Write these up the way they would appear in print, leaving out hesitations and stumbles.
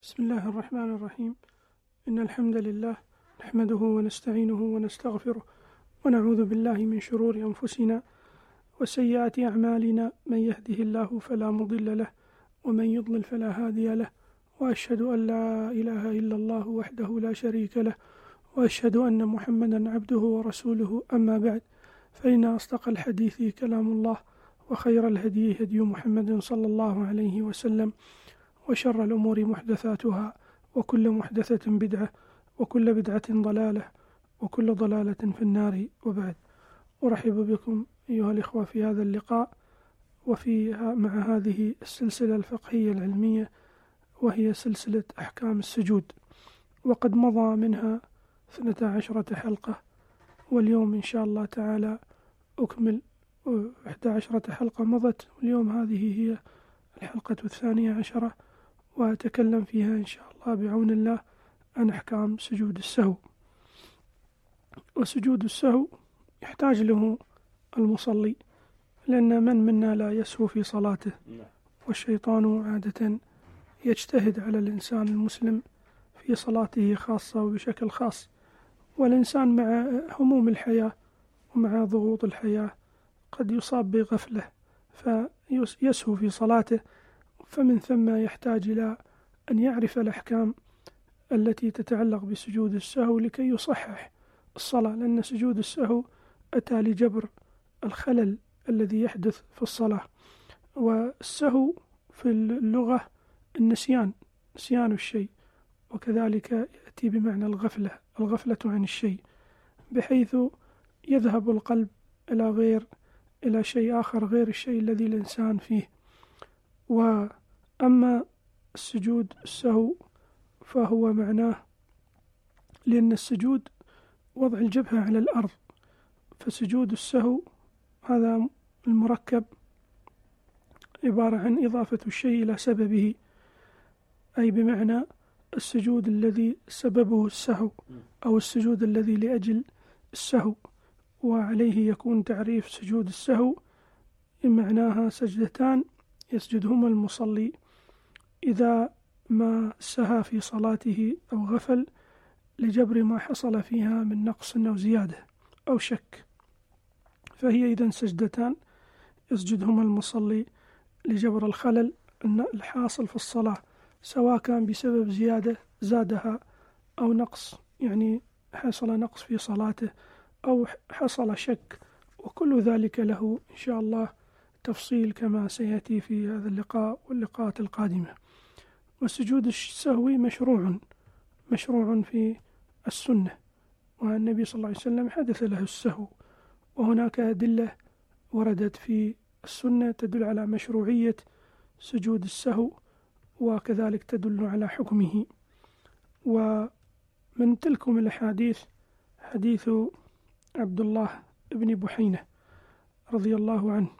بسم الله الرحمن الرحيم. إن الحمد لله نحمده ونستعينه ونستغفره ونعوذ بالله من شرور أنفسنا وسيئات أعمالنا، من يهده الله فلا مضل له ومن يضلل فلا هادي له، وأشهد أن لا إله إلا الله وحده لا شريك له، وأشهد أن محمدا عبده ورسوله. أما بعد، فإن أصدق الحديث كلام الله، وخير الهدي هدي محمد صلى الله عليه وسلم، وشر الأمور محدثاتها، وكل محدثة بدعة، وكل بدعة ضلالة، وكل ضلالة في النار. وبعد، أرحب بكم أيها الإخوة في هذا اللقاء مع هذه السلسلة الفقهية العلمية، وهي سلسلة أحكام السجود، وقد مضى منها 12 حلقة، واليوم إن شاء الله تعالى أكمل 11 حلقة مضت، واليوم هذه هي الحلقة 12، وأتكلم فيها إن شاء الله بعون الله عن أحكام سجود السهو. وسجود السهو يحتاج له المصلي، لأن من منا لا يسهو في صلاته، والشيطان عادة يجتهد على الإنسان المسلم في صلاته خاصة وبشكل خاص، والإنسان مع هموم الحياة ومع ضغوط الحياة قد يصاب بغفلة فيسهو في صلاته، فمن ثم يحتاج إلى أن يعرف الأحكام التي تتعلق بسجود السهو لكي يصحح الصلاة، لأن سجود السهو أتى لجبر الخلل الذي يحدث في الصلاة. والسهو في اللغة النسيان الشيء، وكذلك يأتي بمعنى الغفلة عن الشيء، بحيث يذهب القلب إلى شيء آخر غير الشيء الذي الإنسان فيه. وأما السجود السهو فهو معناه، لأن السجود وضع الجبهة على الأرض، فسجود السهو هذا المركب عبارة عن إضافة الشيء إلى سببه، أي بمعنى السجود الذي سببه السهو، أو السجود الذي لأجل السهو. وعليه يكون تعريف سجود السهو معناها سجدتان يسجدهما المصلي إذا ما سهى في صلاته أو غفل لجبر ما حصل فيها من نقص أو زيادة أو شك، فهي إذن سجدتان يسجدهما المصلي لجبر الخلل الحاصل في الصلاة، سواء كان بسبب زيادة زادها أو نقص، يعني حصل نقص في صلاته أو حصل شك، وكل ذلك له إن شاء الله تفصيل كما سيأتي في هذا اللقاء واللقاءات القادمة. والسجود السهوي مشروع في السنة، والنبي صلى الله عليه وسلم حدث له السهو، وهناك أدلة وردت في السنة تدل على مشروعية سجود السهو، وكذلك تدل على حكمه. ومن تلكم الأحاديث حديث عبد الله بن بحينة رضي الله عنه.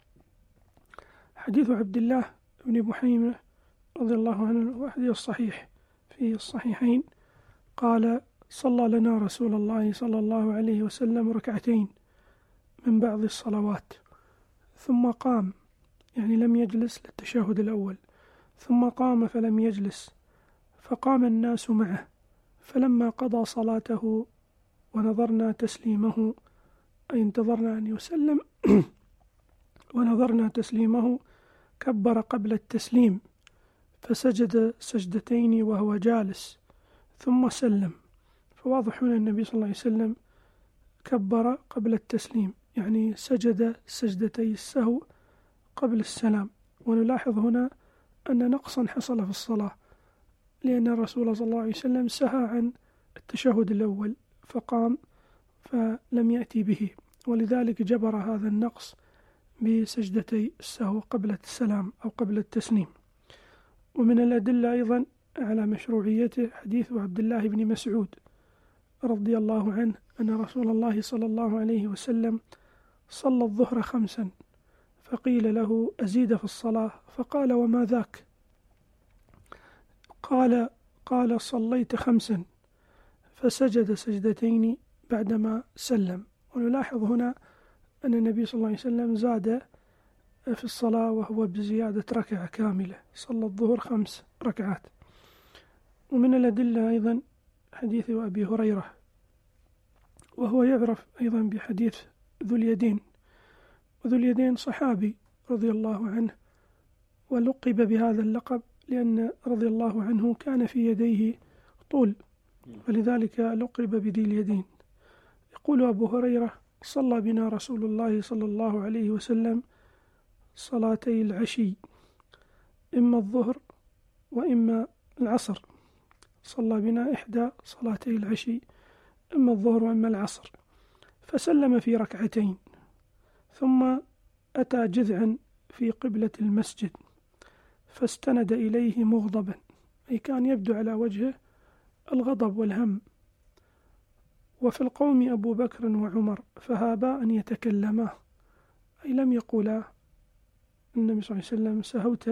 حديث عبد الله بن بحينة رضي الله عنه وحديث الصحيح في الصحيحين، قال: صلى لنا رسول الله صلى الله عليه وسلم ركعتين من بعض الصلوات، ثم قام، يعني لم يجلس للتشهد الأول، ثم قام فلم يجلس، فقام الناس معه، فلما قضى صلاته ونظرنا تسليمه، أي انتظرنا أن يسلم ونظرنا تسليمه، كبر قبل التسليم فسجد سجدتين وهو جالس ثم سلم. فواضح هنا النبي صلى الله عليه وسلم كبر قبل التسليم، يعني سجد سجدتي السهو قبل السلام. ونلاحظ هنا أن نقصا حصل في الصلاة، لأن الرسول صلى الله عليه وسلم سهى عن التشهد الأول فقام فلم يأتي به، ولذلك جبر هذا النقص بسجدتي السهو قبل السلام أو قبل التسليم. ومن الأدلة أيضا على مشروعيته حديث عبد الله بن مسعود رضي الله عنه أن رسول الله صلى الله عليه وسلم صلى الظهر 5، فقيل له: أزيد في الصلاة؟ فقال: وما ذاك؟ قال: صليت 5، فسجد سجدتين بعدما سلم. ونلاحظ هنا أن النبي صلى الله عليه وسلم زاد في الصلاة، وهو بزيادة ركعة كاملة، صلى الظهر 5 ركعات. ومن الأدلة أيضا حديث أبي هريرة، وهو يعرف أيضا بحديث ذو اليدين. وذو اليدين صحابي رضي الله عنه، ولقب بهذا اللقب لأن رضي الله عنه كان في يديه طول، فلذلك لقب بذي اليدين. يقول أبو هريرة: صلى بنا رسول الله صلى الله عليه وسلم صلاتي العشي، إما الظهر وإما العصر. صلى بنا إحدى صلاتي العشي، إما الظهر وإما العصر، فسلم في ركعتين، ثم أتى جذعا في قبلة المسجد فاستند إليه مغضبا، أي كان يبدو على وجهه الغضب والهم. وفي القوم أبو بكر وعمر فهابا أن يتكلما، أي لم يقولا النبي صلى الله عليه وسلم سهوت،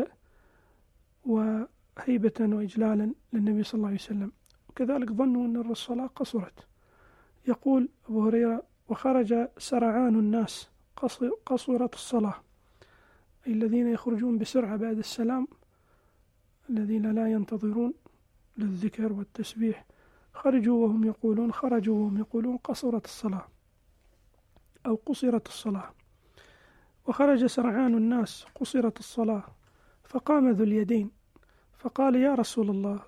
وهيبة وإجلالا للنبي صلى الله عليه وسلم. وكذلك ظنوا أن الصلاة قصرت. يقول أبو هريرة: وخرج سرعان الناس، قصرت الصلاة، أي الذين يخرجون بسرعة بعد السلام، الذين لا ينتظرون للذكر والتسبيح، خرجوا وهم يقولون قصرت الصلاة أو قصرت الصلاة. وخرج سرعان الناس، قصرت الصلاة، فقام ذو اليدين فقال: يا رسول الله،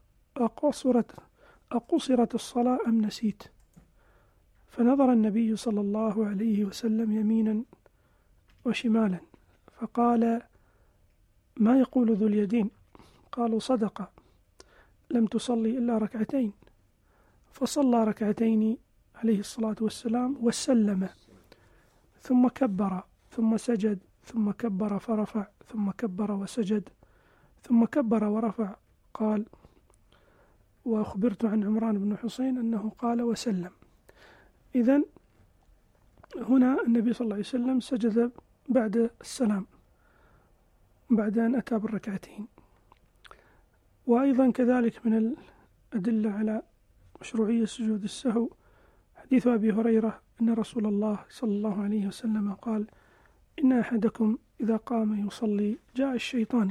أقصرت الصلاة أم نسيت؟ فنظر النبي صلى الله عليه وسلم يمينا وشمالا فقال: ما يقول ذو اليدين؟ قالوا: صدق، لم تصلي إلا ركعتين. فصلى ركعتين عليه الصلاة والسلام وسلم، ثم كبر، ثم سجد، ثم كبر فرفع، ثم كبر وسجد، ثم كبر ورفع. قال: وأخبرت عن عمران بن حسين أنه قال وسلم. إذن هنا النبي صلى الله عليه وسلم سجد بعد السلام، بعد أن أتى بالركعتين. وأيضا كذلك من الأدلة على مشروعية سجود السهو حديث أبي هريرة أن رسول الله صلى الله عليه وسلم قال: إن أحدكم إذا قام يصلي جاء الشيطان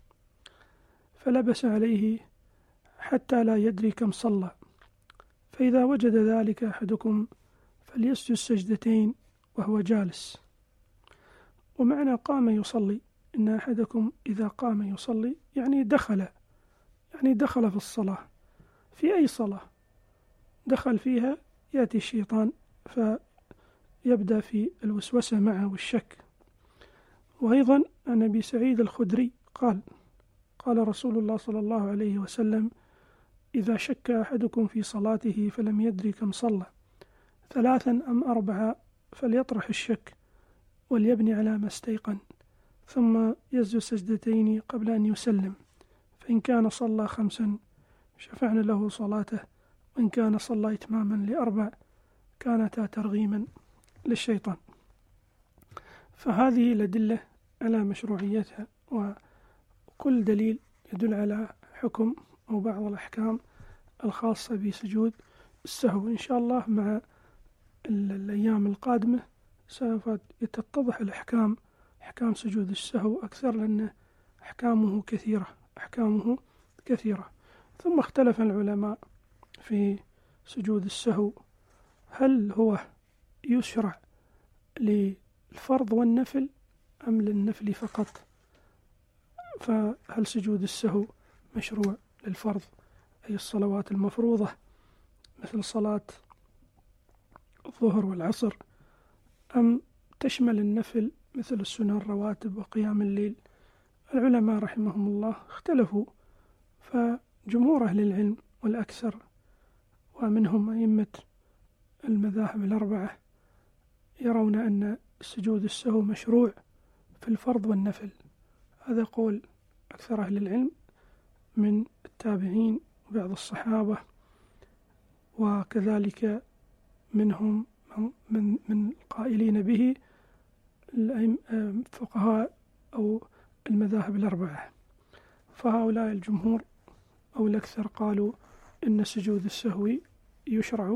فلبس عليه حتى لا يدري كم صلى، فإذا وجد ذلك أحدكم فليسجد سجدتين وهو جالس. ومعنى قام يصلي إن أحدكم إذا قام يصلي يعني دخل في الصلاة، في أي صلاة دخل فيها يأتي الشيطان فيبدأ في الوسوسة معه والشك. وأيضا عن أبي سعيد الخدري قال رسول الله صلى الله عليه وسلم: إذا شك أحدكم في صلاته فلم يدري كم صلى 3 أم 4 فليطرح الشك وليبني على ما استيقن، ثم يسجد سجدتين قبل أن يسلم، فإن كان صلى 5 شفعنا له صلاته، وإن كان صلى إتماما ل4 كانتا ترغيما للشيطان. فهذه الأدلة على مشروعيتها، وكل دليل يدل على حكم أو بعض الأحكام الخاصة بسجود السهو. إن شاء الله مع الأيام القادمة سوف تتضح أحكام سجود السهو أكثر، لأن أحكامه كثيرة. ثم اختلف العلماء في سجود السهو، هل هو يشرع للفرض والنفل أم للنفل فقط؟ فهل سجود السهو مشروع للفرض أي الصلوات المفروضة مثل صلاة الظهر والعصر، أم تشمل النفل مثل السنن الرواتب وقيام الليل؟ العلماء رحمهم الله اختلفوا، فجمهور أهل العلم والأكثر ومنهم أئمة المذاهب 4 يرون أن سجود السهو مشروع في الفرض والنفل. هذا قول أكثر أهل العلم من التابعين وبعض الصحابة، وكذلك منهم من القائلين به فقهاء أو المذاهب 4. فهؤلاء الجمهور أو الأكثر قالوا إن سجود السهو يشرع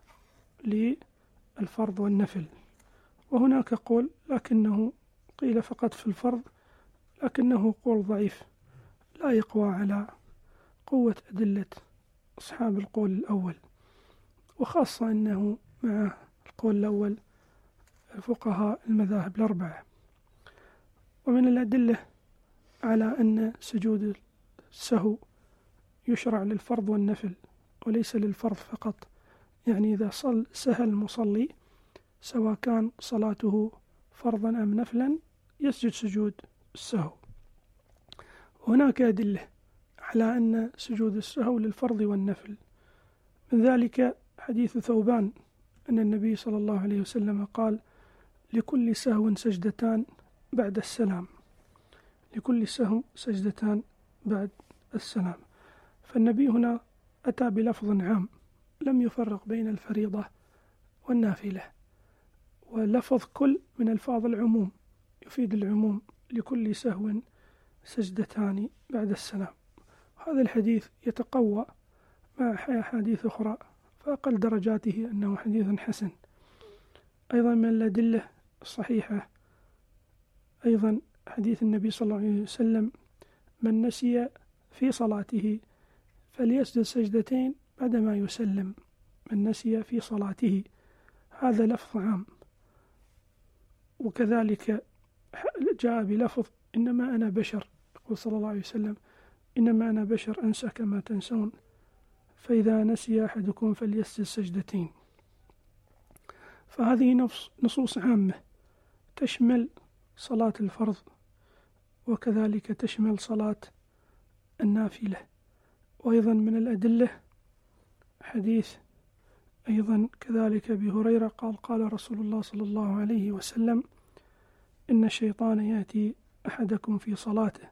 للفرض والنفل. وهناك قول لكنه قيل فقط في الفرض، لكنه قول ضعيف لا يقوى على قوة أدلة أصحاب القول الأول، وخاصة أنه مع القول الأول فقهاء المذاهب الأربعة. ومن الأدلة على أن سجود السهو يشرع للفرض والنفل وليس للفرض فقط، يعني إذا سهى المصلي سواء كان صلاته فرضا أم نفلا يسجد سجود السهو. هناك أدلة على أن سجود السهو للفرض والنفل، من ذلك حديث ثوبان أن النبي صلى الله عليه وسلم قال: لكل سهو سجدتان بعد السلام، لكل سهو سجدتان بعد السلام. فالنبي هنا أتى بلفظ عام لم يفرق بين الفريضة والنافلة، ولفظ كل من ألفاظ العموم يفيد العموم، لكل سهو سجدتان بعد السلام. هذا الحديث يتقوى مع أحاديث أخرى، فأقل درجاته أنه حديث حسن. أيضا من الأدلة الصحيحة أيضا حديث النبي صلى الله عليه وسلم: من نسي في صلاته فليسجد سجدتين بعدما يسلم. من نسي في صلاته، هذا لفظ عام. وكذلك جاء بلفظ: إنما أنا بشر، يقول صلى الله عليه وسلم: إنما أنا بشر أنسى كما تنسون، فإذا نسي أحدكم فليسجد سجدتين. فهذه نصوص عامة تشمل صلاة الفرض وكذلك تشمل صلاة النافلة. وأيضا من الأدلة حديث أيضا كذلك أبي هريرة قال: قال رسول الله صلى الله عليه وسلم: إن الشيطان يأتي أحدكم في صلاته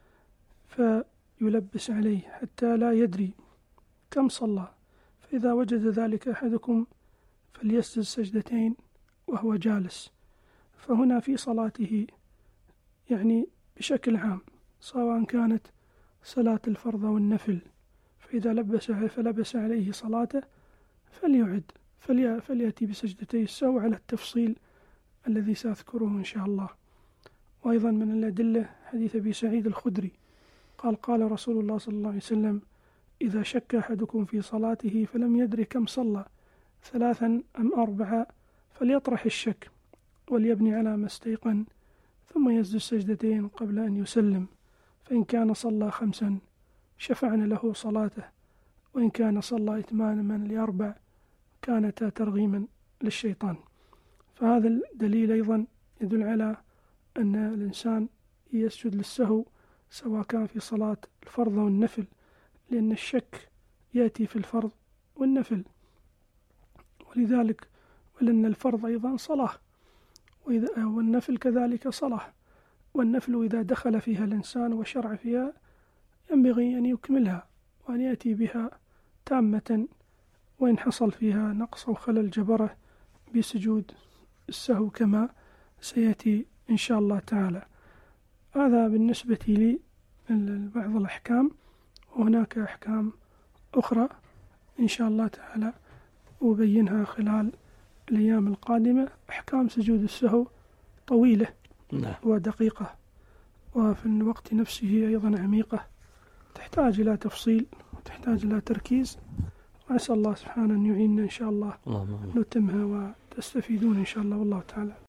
فيلبس عليه حتى لا يدري كم صلى، فإذا وجد ذلك أحدكم فليسجد سجدتين وهو جالس. فهنا في صلاته يعني بشكل عام، سواء كانت صلاة الفرض والنفل، فإذا فلبس عليه صلاته فليعد فليأتي بسجدتي السهو على التفصيل الذي سأذكره إن شاء الله. وأيضا من الأدلة حديث أبي سعيد الخدري قال: قال رسول الله صلى الله عليه وسلم: إذا شك أحدكم في صلاته فلم يدري كم صلى 3 أم 4 فليطرح الشك وليبني على ما استيقن، ثم يسجد سجدتين قبل أن يسلم، فإن كان صلى 5 شفعنا له صلاته، وإن كان صلى إتماما ل4 كانتا ترغيما للشيطان. فهذا الدليل أيضا يدل على أن الإنسان يسجد للسهو سواء كان في صلاة الفرض والنفل، لأن الشك يأتي في الفرض والنفل، ولذلك ولأن الفرض أيضا صلاة والنفل كذلك صلاة، والنفل إذا دخل فيها الإنسان وشرع فيها ينبغي أن يكملها وأن يأتي بها تامة، وإن حصل فيها نقص أو خلل جبره بسجود السهو كما سيأتي إن شاء الله تعالى. هذا بالنسبة لي من بعض الأحكام، وهناك أحكام أخرى إن شاء الله تعالى أبينها خلال الأيام القادمة. أحكام سجود السهو طويلة ودقيقة، وفي الوقت نفسه أيضا عميقة، تحتاج إلى تفصيل وتحتاج إلى تركيز، وأسأل الله سبحانه أن يعيننا إن شاء الله نتمها وتستفيدون إن شاء الله، والله تعالى.